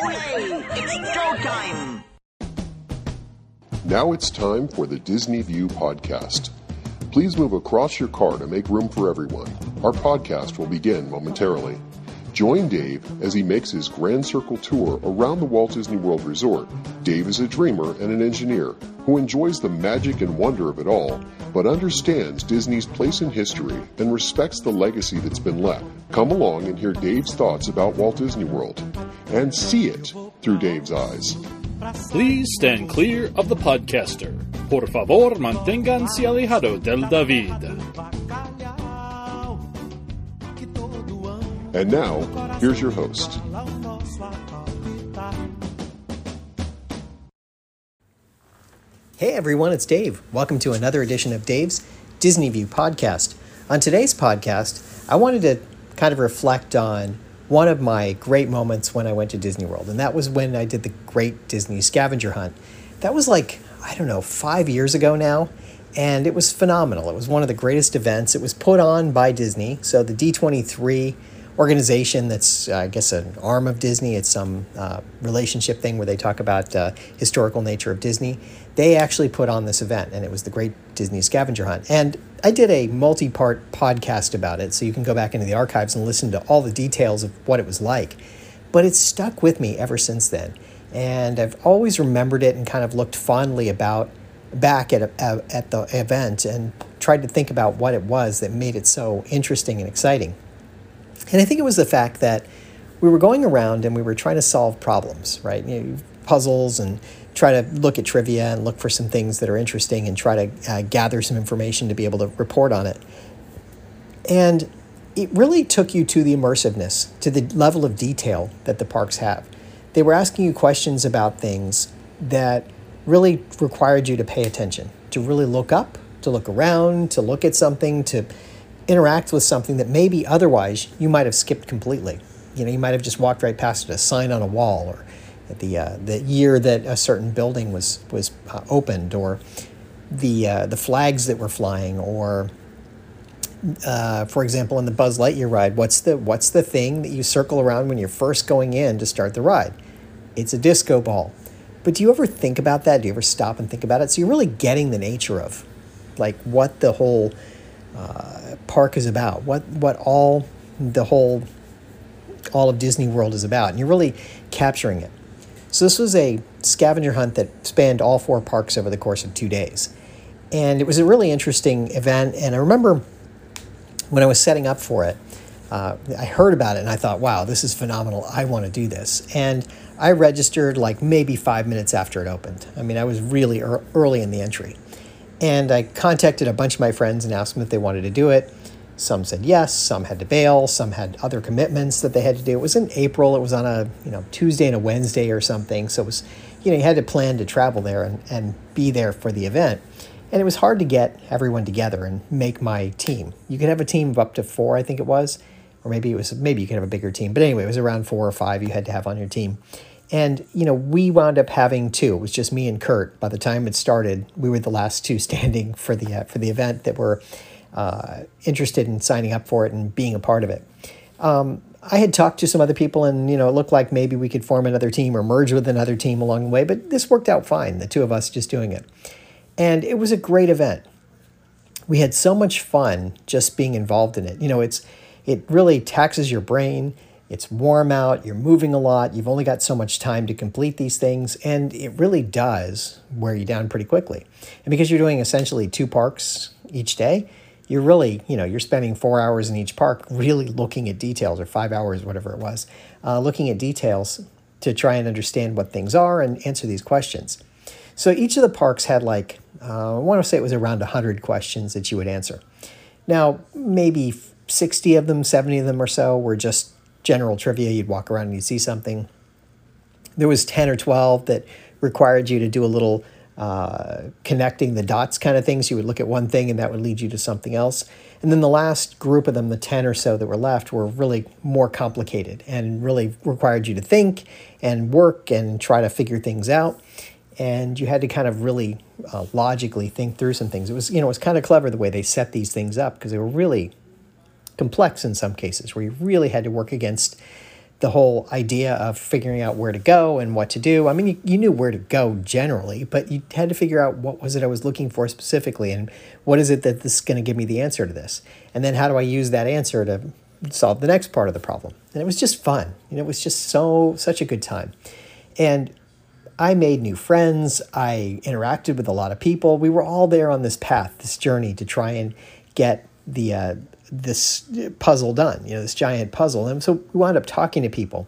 Olé! It's showtime! Now it's time for the Disney View podcast. Please move across your car to make room for everyone. Our podcast will begin momentarily. Join Dave as he makes his Grand Circle tour around the Walt Disney World Resort. Dave is a dreamer and an engineer who enjoys the magic and wonder of it all, but understands Disney's place in history and respects the legacy that's been left. Come along and hear Dave's thoughts about Walt Disney World and see it through Dave's eyes. Please stand clear of the podcaster. Por favor, manténganse alejado del David. And now, here's your host. Hey everyone, it's Dave. Welcome to another edition of Dave's Disney View podcast. On today's podcast, I wanted to kind of reflect on one of my great moments when I went to Disney World, and that was when I did the Great Disney Scavenger Hunt. That was 5 years ago now, and it was phenomenal. It was one of the greatest events. It was put on by Disney, so the D23 organization that's, I guess, an arm of Disney. It's some relationship thing where they talk about historical nature of Disney. They actually put on this event, and it was the Great Disney Scavenger Hunt. And I did a multi-part podcast about it, so you can go back into the archives and listen to all the details of what it was like. But it's stuck with me ever since then. And I've always remembered it and kind of looked fondly back at the event and tried to think about what it was that made it so interesting and exciting. And I think it was the fact that we were going around and we were trying to solve problems, right? Puzzles, and try to look at trivia and look for some things that are interesting and try to gather some information to be able to report on it. And it really took you to the immersiveness, to the level of detail that the parks have. They were asking you questions about things that really required you to pay attention, to really look up, to look around, to look at something, to interact with something that maybe otherwise you might have skipped completely. You might have just walked right past it, a sign on a wall, or at the year that a certain building was opened, or the flags that were flying, or for example, in the Buzz Lightyear ride, what's the thing that you circle around when you're first going in to start the ride? It's a disco ball. But do you ever think about that? Do you ever stop and think about it? So you're really getting the nature of what the whole park is about, what all of Disney World is about, and you're really capturing it. So this was a scavenger hunt that spanned all 4 parks over the course of 2 days. And it was a really interesting event. And I remember when I was setting up for it, I heard about it and I thought, wow, this is phenomenal. I want to do this. And I registered maybe 5 minutes after it opened. I mean, I was really early in the entry. And I contacted a bunch of my friends and asked them if they wanted to do it. Some said yes, some had to bail, some had other commitments that they had to do. It was in April, it was on a Tuesday and a Wednesday or something. So it was, you had to plan to travel there and be there for the event. And it was hard to get everyone together and make my team. You could have a team of up to 4, I think it was. Or maybe you could have a bigger team. But anyway, it was around 4 or 5 you had to have on your team. And, we wound up having 2. It was just me and Kurt. By the time it started, we were the last 2 standing for the event that were interested in signing up for it and being a part of it. I had talked to some other people, and, it looked like maybe we could form another team or merge with another team along the way. But this worked out fine, the 2 of us just doing it. And it was a great event. We had so much fun just being involved in it. It really taxes your brain. It's warm out, you're moving a lot, you've only got so much time to complete these things, and it really does wear you down pretty quickly. And because you're doing essentially 2 parks each day, you're really, you're spending 4 hours in each park really looking at details, or 5 hours, whatever it was, looking at details to try and understand what things are and answer these questions. So each of the parks had I want to say it was around 100 questions that you would answer. Now, maybe 60 of them, 70 of them or so were just general trivia. You'd walk around and you'd see something. There was 10 or 12 that required you to do a little connecting the dots kind of things. You would look at one thing and that would lead you to something else. And then the last group of them, the 10 or so that were left, were really more complicated and really required you to think and work and try to figure things out. And you had to kind of really logically think through some things. It was, it was kind of clever the way they set these things up, because they were really complex in some cases, where you really had to work against the whole idea of figuring out where to go and what to do. I mean, you knew where to go generally, but you had to figure out what was it I was looking for specifically, and what is it that this is going to give me the answer to this, and then how do I use that answer to solve the next part of the problem. And it was just fun. It was just such a good time. And I made new friends. I interacted with a lot of people. We were all there on this path, this journey to try and get this puzzle done, this giant puzzle. And so we wound up talking to people.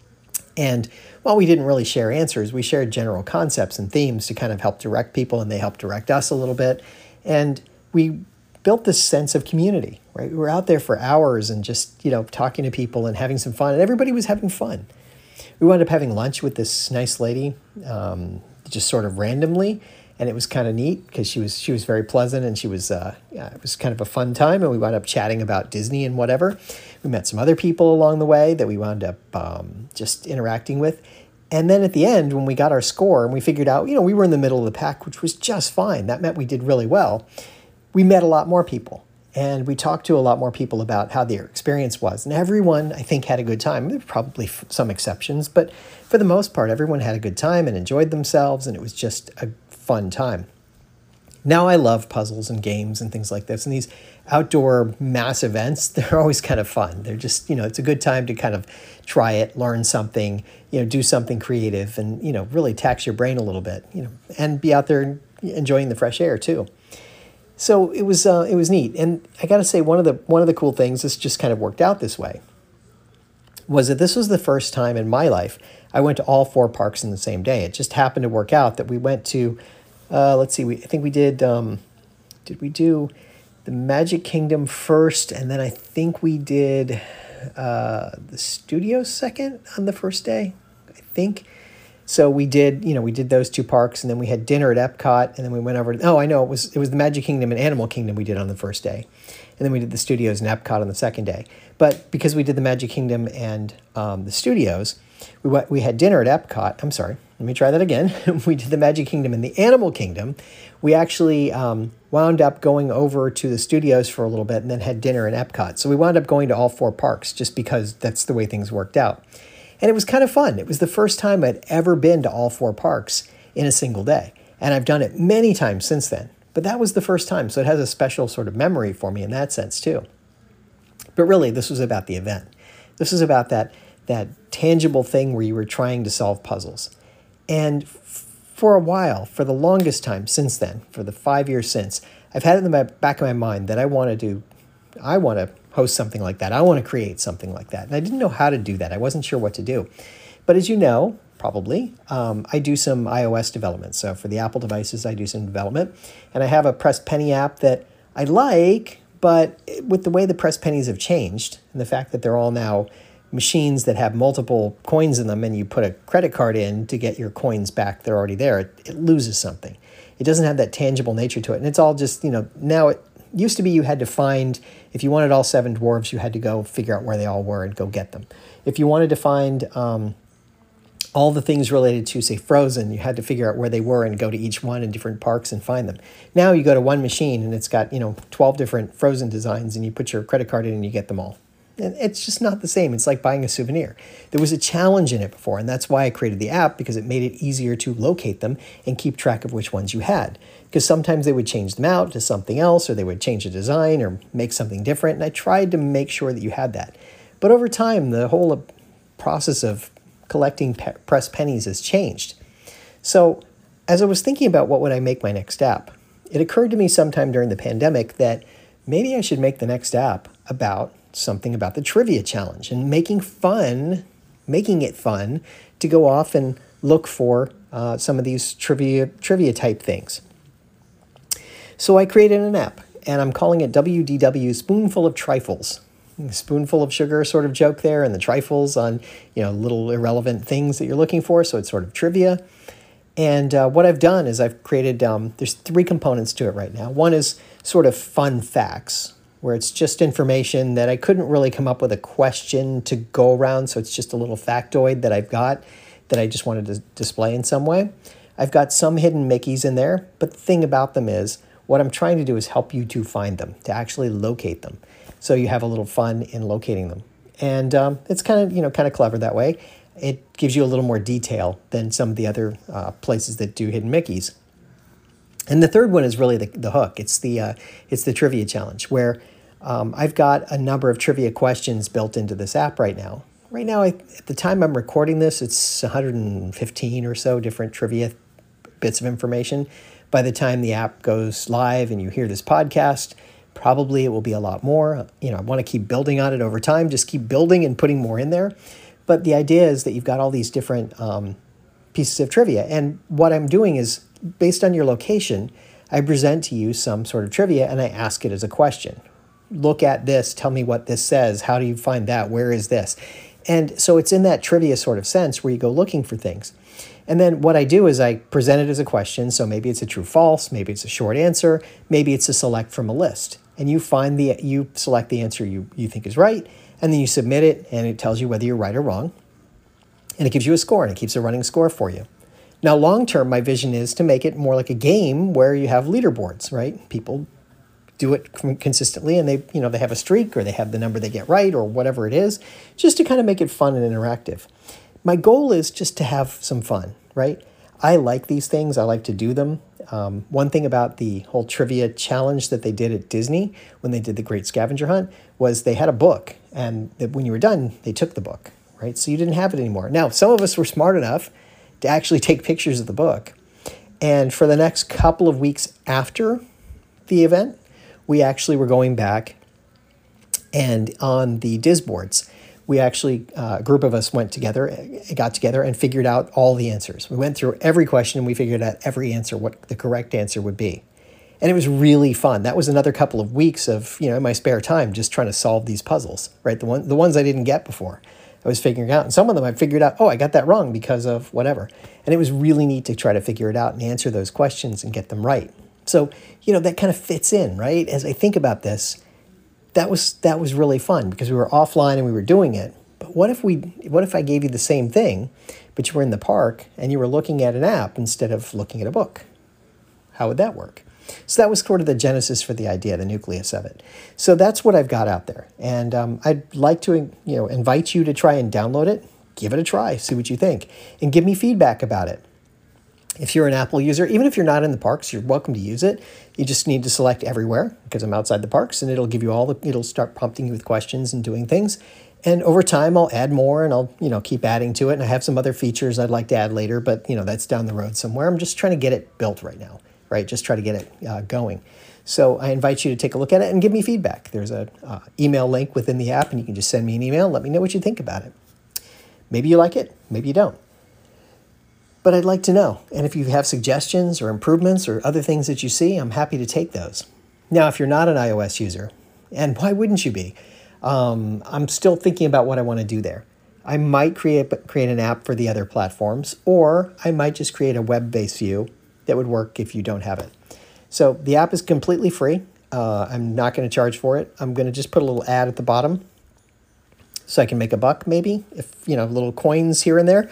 And while we didn't really share answers, we shared general concepts and themes to kind of help direct people, and they helped direct us a little bit. And we built this sense of community, right? We were out there for hours and just, talking to people and having some fun, and everybody was having fun. We wound up having lunch with this nice lady, just sort of randomly, and it was kind of neat because she was very pleasant, and it was kind of a fun time, and we wound up chatting about Disney and whatever. We met some other people along the way that we wound up just interacting with. And then at the end, when we got our score and we figured out, we were in the middle of the pack, which was just fine. That meant we did really well. We met a lot more people, and we talked to a lot more people about how their experience was. And everyone, I think, had a good time. There were probably some exceptions, but for the most part, everyone had a good time and enjoyed themselves, and it was just a fun time. Now I love puzzles and games and things like this, and these outdoor mass events, they're always kind of fun. They're just, it's a good time to kind of try it, learn something, do something creative, and, really tax your brain a little bit, and be out there enjoying the fresh air too. So it was neat. And I got to say, one of the cool things, this just kind of worked out this way, was that this was the first time in my life I went to all 4 parks in the same day. It just happened to work out that we went to, I think we did we do the Magic Kingdom first, and then I think we did the Studios second on the first day, I think. So we did those 2 parks, and then we had dinner at Epcot, and then we went over to, it was the Magic Kingdom and Animal Kingdom we did on the first day. And then we did the Studios and Epcot on the second day. But because we did the Magic Kingdom and the Studios, we had dinner at Epcot. I'm sorry, let me try that again. We did the Magic Kingdom and the Animal Kingdom. We actually wound up going over to the Studios for a little bit and then had dinner in Epcot. So we wound up going to all 4 parks just because that's the way things worked out. And it was kind of fun. It was the first time I'd ever been to all 4 parks in a single day. And I've done it many times since then. But that was the first time, so it has a special sort of memory for me in that sense too. But really, this was about the event. This was about that tangible thing where you were trying to solve puzzles. And for a while, for the longest time since then, for the 5 years since, I've had it in the back of my mind that I want to host something like that. I want to create something like that. And I didn't know how to do that. I wasn't sure what to do. But as you know, probably, I do some iOS development. So for the Apple devices, I do some development. And I have a Press Penny app that I like, but with the way the Press Pennies have changed, and the fact that they're all now machines that have multiple coins in them, and you put a credit card in to get your coins back, they're already there, it loses something. It doesn't have that tangible nature to it. And it's all just, now it used to be you had to find, if you wanted all 7 dwarves, you had to go figure out where they all were and go get them. If you wanted to find all the things related to, say, Frozen, you had to figure out where they were and go to each one in different parks and find them. Now you go to one machine and it's got, 12 different Frozen designs, and you put your credit card in and you get them all. And it's just not the same. It's like buying a souvenir. There was a challenge in it before, and that's why I created the app, because it made it easier to locate them and keep track of which ones you had. Because sometimes they would change them out to something else, or they would change the design or make something different, and I tried to make sure that you had that. But over time, the whole process of collecting press pennies has changed. So as I was thinking about what would I make my next app, it occurred to me sometime during the pandemic that maybe I should make the next app about something about the trivia challenge and making it fun to go off and look for some of these trivia type things. So I created an app, and I'm calling it WDW Spoonful of Trifles. A spoonful of sugar sort of joke there, and the trifles on little irrelevant things that you're looking for, so it's sort of trivia. And what I've done is I've created, there's 3 components to it right now. One is sort of fun facts, where it's just information that I couldn't really come up with a question to go around, so it's just a little factoid that I've got that I just wanted to display in some way. I've got some hidden Mickeys in there, but the thing about them is what I'm trying to do is help you to find them, to actually locate them, so you have a little fun in locating them. And it's kind of clever that way. It gives you a little more detail than some of the other places that do hidden Mickeys. And the third one is really the hook. It's the trivia challenge, where I've got a number of trivia questions built into this app right now. Right now, at the time I'm recording this, it's 115 or so different trivia bits of information. By the time the app goes live and you hear this podcast, probably it will be a lot more. I want to keep building on it over time, just keep building and putting more in there. But the idea is that you've got all these different pieces of trivia. And what I'm doing is, based on your location, I present to you some sort of trivia and I ask it as a question. Look at this, tell me what this says, how do you find that, where is this? And so it's in that trivia sort of sense where you go looking for things. And then what I do is I present it as a question. So maybe it's a true false, maybe it's a short answer, maybe it's a select from a list. And you select the answer you think is right, and then you submit it, and it tells you whether you're right or wrong. And it gives you a score, and it keeps a running score for you. Now, long term, my vision is to make it more like a game where you have leaderboards, right? People do it consistently, and they have a streak, or they have the number they get right, or whatever it is, just to kind of make it fun and interactive. My goal is just to have some fun, right? I like these things. I like to do them. One thing about the whole trivia challenge that they did at Disney when they did the Great Scavenger Hunt was they had a book, and when you were done, they took the book, right? So you didn't have it anymore. Now, some of us were smart enough to actually take pictures of the book. And for the next couple of weeks after the event, we actually were going back, and on the Disboards, we actually, a group of us got together and figured out all the answers. We went through every question and we figured out every answer, what the correct answer would be. And it was really fun. That was another couple of weeks of, in my spare time, just trying to solve these puzzles, right? The ones I didn't get before, I was figuring out. And some of them I figured out, I got that wrong because of whatever. And it was really neat to try to figure it out and answer those questions and get them right. So, that kind of fits in, right? As I think about this, that was really fun because we were offline and we were doing it. But what if I gave you the same thing, but you were in the park and you were looking at an app instead of looking at a book? How would that work? So that was sort of the genesis for the idea, the nucleus of it. So that's what I've got out there. And I'd like to invite you to try and download it, give it a try, see what you think, and give me feedback about it. If you're an Apple user, even if you're not in the parks, you're welcome to use it. You just need to select everywhere because I'm outside the parks, and it'll give you it'll start prompting you with questions and doing things. And over time, I'll add more, and I'll keep adding to it. And I have some other features I'd like to add later, but that's down the road somewhere. I'm just trying to get it built right now, right? Just try to get it going. So I invite you to take a look at it and give me feedback. There's a email link within the app, and you can just send me an email. Let me know what you think about it. Maybe you like it, maybe you don't. But I'd like to know. And if you have suggestions or improvements or other things that you see, I'm happy to take those. Now, if you're not an iOS user, and why wouldn't you be? I'm still thinking about what I want to do there. I might create an app for the other platforms, or I might just create a web-based view that would work if you don't have it. So the app is completely free. I'm not going to charge for it. I'm going to just put a little ad at the bottom so I can make a buck maybe, if little coins here and there.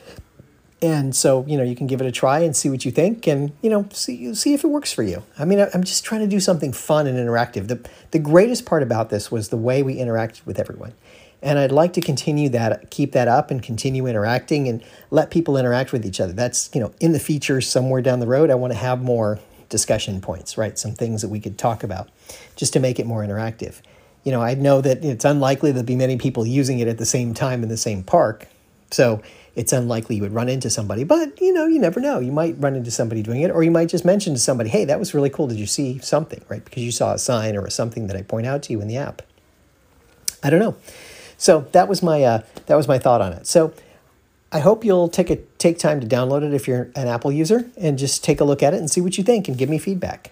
And so, you can give it a try and see what you think and, see if it works for you. I mean, I'm just trying to do something fun and interactive. The greatest part about this was the way we interacted with everyone. And I'd like to continue that, keep that up and continue interacting and let people interact with each other. That's, in the features somewhere down the road, I want to have more discussion points, right? Some things that we could talk about just to make it more interactive. I know that it's unlikely there'll be many people using it at the same time in the same park. So it's unlikely you would run into somebody, but you never know. You might run into somebody doing it, or you might just mention to somebody, hey, that was really cool. Did you see something, right? Because you saw a sign or something that I point out to you in the app. I don't know. So that was my thought on it. So I hope you'll take time to download it if you're an Apple user and just take a look at it and see what you think and give me feedback.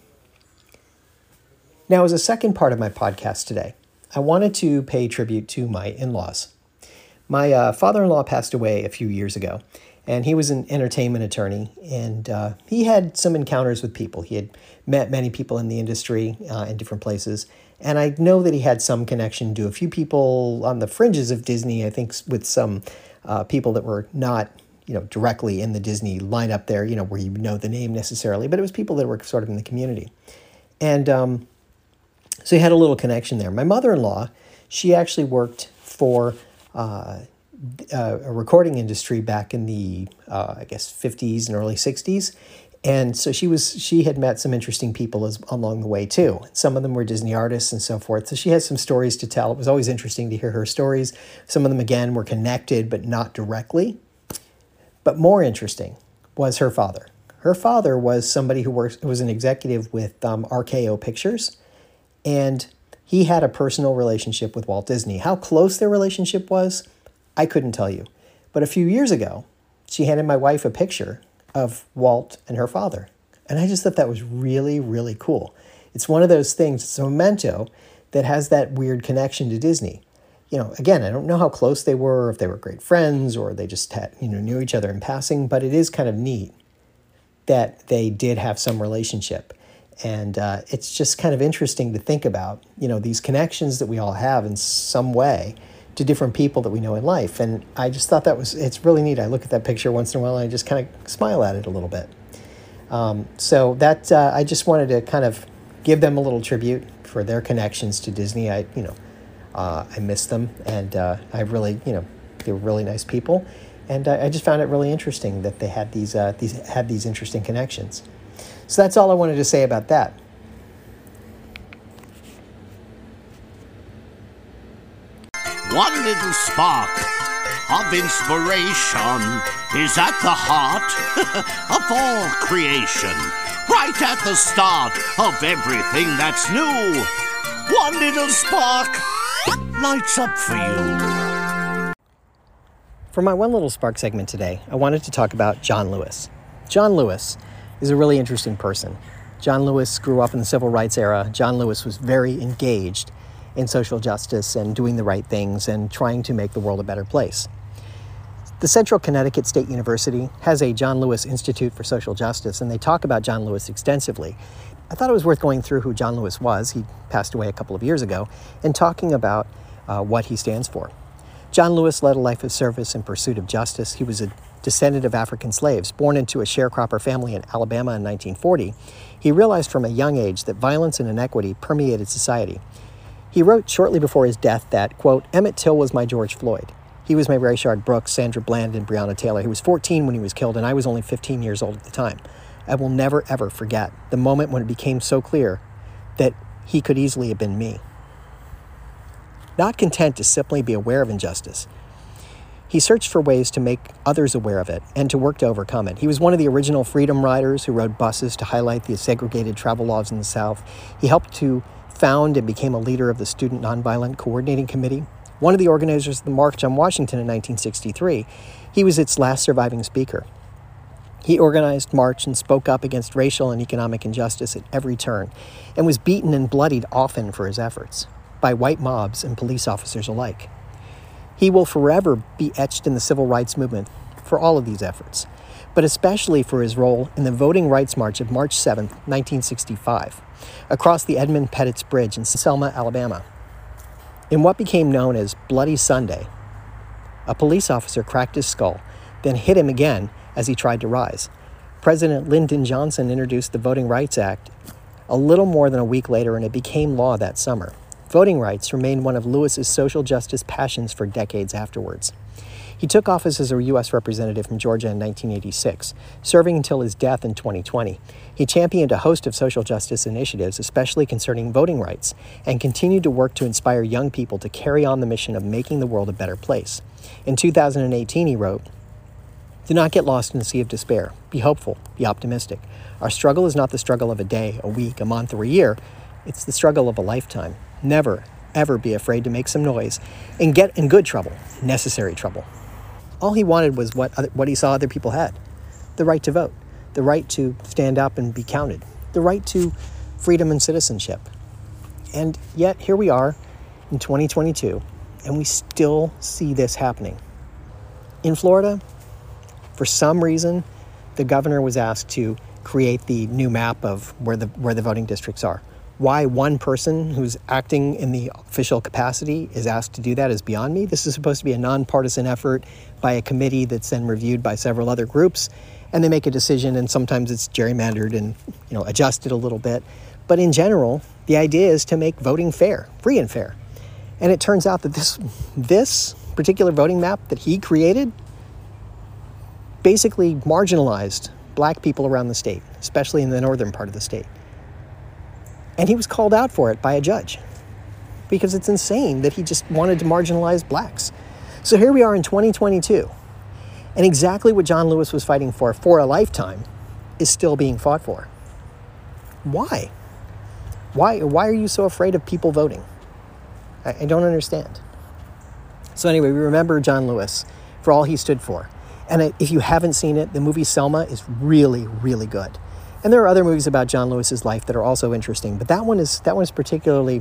Now, as a second part of my podcast today, I wanted to pay tribute to my in-laws. My father-in-law passed away a few years ago, and he was an entertainment attorney, and he had some encounters with people. He had met many people in the industry in different places, and I know that he had some connection to a few people on the fringes of Disney, I think with some people that were not directly in the Disney lineup there, where you know the name necessarily, but it was people that were sort of in the community. And so he had a little connection there. My mother-in-law, she actually worked for a recording industry back in the, 50s and early 60s. And so she had met some interesting people along the way too. Some of them were Disney artists and so forth. So she has some stories to tell. It was always interesting to hear her stories. Some of them, again, were connected, but not directly. But more interesting was her father. Her father was somebody who was an executive with RKO Pictures, and he had a personal relationship with Walt Disney. How close their relationship was, I couldn't tell you. But a few years ago, she handed my wife a picture of Walt and her father. And I just thought that was really, really cool. It's one of those things, it's a memento that has that weird connection to Disney. You know, again, I don't know how close they were, if they were great friends or they just had, knew each other in passing, but it is kind of neat that they did have some relationship. And it's just kind of interesting to think about, these connections that we all have in some way to different people that we know in life. And I just thought it's really neat. I look at that picture once in a while and I just kind of smile at it a little bit. So that I just wanted to kind of give them a little tribute for their connections to Disney. I miss them, and I really, they were really nice people. And I just found it really interesting that they had these interesting connections. So that's all I wanted to say about that. One little spark of inspiration is at the heart of all creation, right at the start of everything that's new. One little spark lights up for you. For my One Little Spark segment today, I wanted to talk about John Lewis. John Lewis is a really interesting person. John Lewis grew up in the civil rights era. John Lewis was very engaged in social justice and doing the right things and trying to make the world a better place. The Central Connecticut State University has a John Lewis Institute for Social Justice, and they talk about John Lewis extensively. I thought it was worth going through who John Lewis was. He passed away a couple of years ago, and talking about what he stands for. John Lewis led a life of service in pursuit of justice. He was a descendant of African slaves, born into a sharecropper family in Alabama in 1940. He realized from a young age that violence and inequity permeated society. He wrote shortly before his death that, quote, Emmett Till was my George Floyd. He was my Rayshard Brooks, Sandra Bland, and Breonna Taylor. He was 14 when he was killed, and I was only 15 years old at the time. I will never, ever forget the moment when it became so clear that he could easily have been me. Not content to simply be aware of injustice, he searched for ways to make others aware of it and to work to overcome it. He was one of the original freedom riders who rode buses to highlight the segregated travel laws in the South. He helped to found and became a leader of the Student Nonviolent Coordinating Committee, one of the organizers of the March on Washington in 1963. He was its last surviving speaker. He organized march and spoke up against racial and economic injustice at every turn, and was beaten and bloodied often for his efforts by white mobs and police officers alike. He will forever be etched in the civil rights movement for all of these efforts, but especially for his role in the Voting Rights March of March 7, 1965, across the Edmund Pettus Bridge in Selma, Alabama. In what became known as Bloody Sunday, a police officer cracked his skull, then hit him again as he tried to rise. President Lyndon Johnson introduced the Voting Rights Act a little more than a week later, and it became law that summer. Voting rights remained one of Lewis's social justice passions for decades afterwards. He took office as a U.S. representative from Georgia in 1986, serving until his death in 2020. He championed a host of social justice initiatives, especially concerning voting rights, and continued to work to inspire young people to carry on the mission of making the world a better place. In 2018, he wrote, "Do not get lost in the sea of despair. Be hopeful. Be optimistic. Our struggle is not the struggle of a day, a week, a month, or a year. It's the struggle of a lifetime. Never, ever be afraid to make some noise and get in good trouble, necessary trouble." All he wanted was what he saw other people had. The right to vote, the right to stand up and be counted, the right to freedom and citizenship. And yet, here we are in 2022, and we still see this happening. In Florida, for some reason, the governor was asked to create the new map of where the voting districts are. Why one person who's acting in the official capacity is asked to do that is beyond me. This is supposed to be a nonpartisan effort by a committee that's then reviewed by several other groups, and they make a decision, and sometimes it's gerrymandered and adjusted a little bit. But in general, the idea is to make voting fair, free and fair. And it turns out that this particular voting map that he created basically marginalized black people around the state, especially in the northern part of the state. And he was called out for it by a judge because it's insane that he just wanted to marginalize blacks. So here we are in 2022, and exactly what John Lewis was fighting for a lifetime is still being fought for. Why? Why are you so afraid of people voting? I don't understand. So anyway, we remember John Lewis for all he stood for. And if you haven't seen it, the movie Selma is really, really good. And there are other movies about John Lewis's life that are also interesting, but that one is particularly,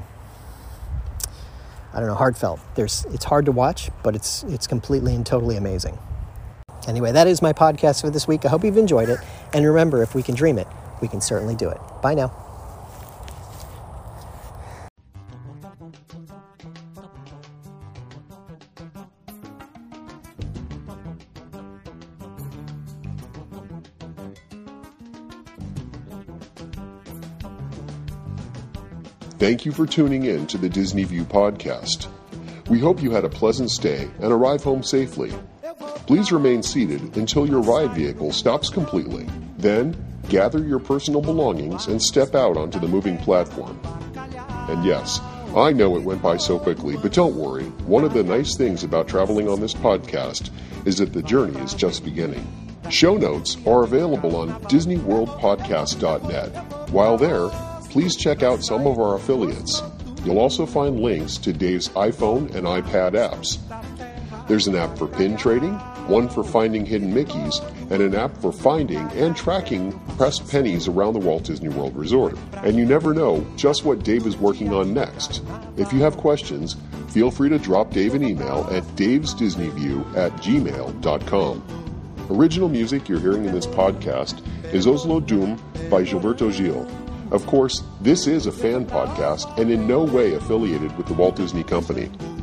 I don't know, heartfelt. It's hard to watch, but it's completely and totally amazing. Anyway, that is my podcast for this week. I hope you've enjoyed it. And remember, if we can dream it, we can certainly do it. Bye now. Thank you for tuning in to the Disney View podcast. We hope you had a pleasant stay and arrive home safely. Please remain seated until your ride vehicle stops completely. Then, gather your personal belongings and step out onto the moving platform. And yes, I know it went by so quickly, but don't worry. One of the nice things about traveling on this podcast is that the journey is just beginning. Show notes are available on DisneyWorldPodcast.net. While there, please check out some of our affiliates. You'll also find links to Dave's iPhone and iPad apps. There's an app for pin trading, one for finding hidden Mickeys, and an app for finding and tracking pressed pennies around the Walt Disney World Resort. And you never know just what Dave is working on next. If you have questions, feel free to drop Dave an email at davesdisneyview@gmail.com. Original music you're hearing in this podcast is Oslo Doom by Gilberto Gil. Of course, this is a fan podcast and in no way affiliated with the Walt Disney Company.